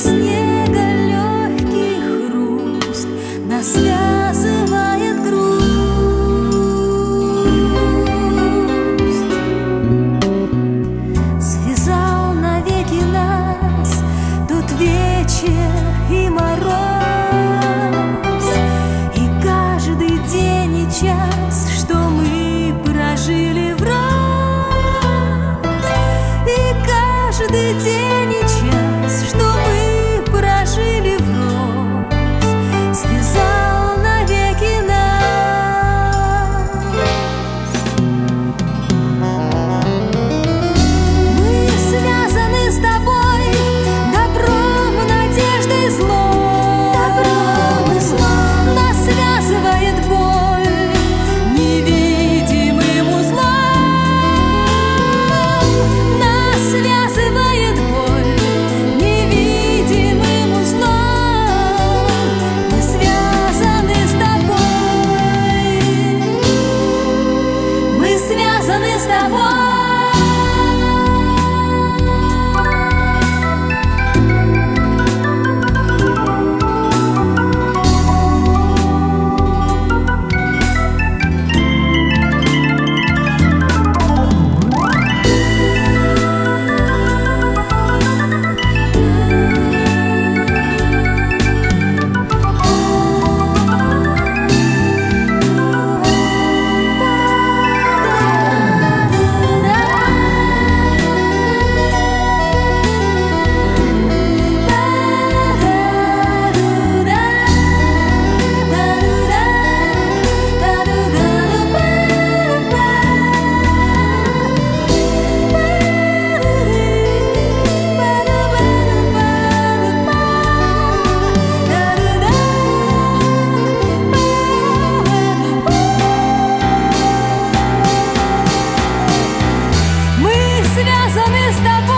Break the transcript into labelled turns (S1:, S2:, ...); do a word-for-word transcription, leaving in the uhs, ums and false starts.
S1: снега легкий хруст нас связывает грусть. Связал навеки нас тот вечер и мороз, и каждый день и час, что мы прожили врозь, и каждый день и час, что мы прожили врозь, связал навеки нас. Мы связаны с тобой добром, надеждой, злом. Добром и злом нас связывает боль невидимым узлом. Нас связывает боль невидимым узлом. Мы связаны с тобой. Мы связаны с тобой. Мы связаны с тобой.